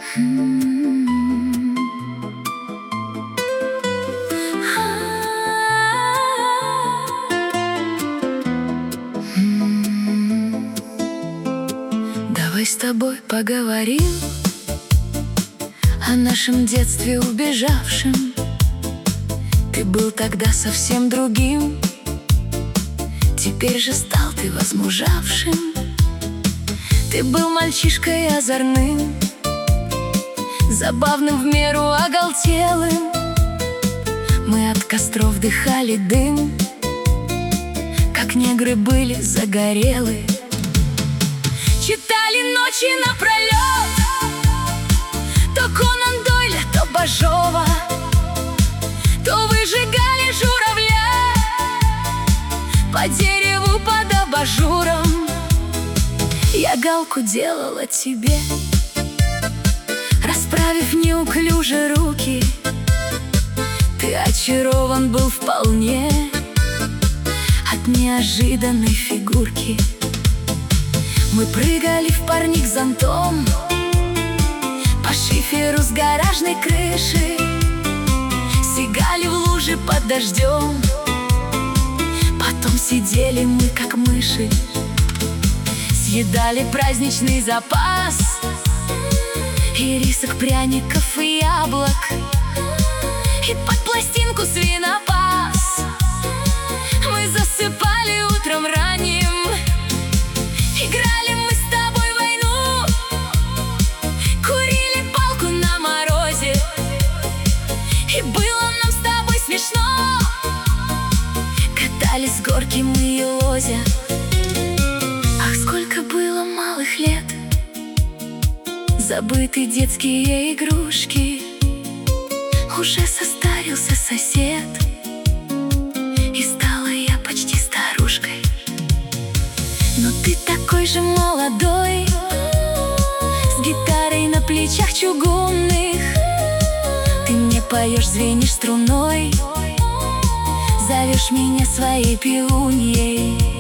Давай с тобой поговорим о нашем детстве убежавшем. Ты был тогда совсем другим, теперь же стал ты возмужавшим. Ты был мальчишкой озорным, забавным в меру оголтелым. Мы от костров дыхали дым, как негры были загорелы. Читали ночи напролет то Конан Дойля, то Бажова, то выжигали журавля по дереву под абажуром. Я галку делала тебе, расправив неуклюже руки. Ты очарован был вполне от неожиданной фигурки. Мы прыгали в парник зонтом по шиферу с гаражной крыши, сигали в луже под дождем, потом сидели мы как мыши. Съедали праздничный запас ирисок, пряников и яблок, и под пластинку свинопас мы засыпали утром ранним. Играли мы с тобой в войну, курили палку на морозе, и было нам с тобой смешно. Катались с горки мы и лозя. Ах, сколько было малых лет, забыты детские игрушки. Уже состарился сосед, и стала я почти старушкой. Но ты такой же молодой, с гитарой на плечах чугунных. Ты мне поешь, звенишь струной, зовешь меня своей пивуньей.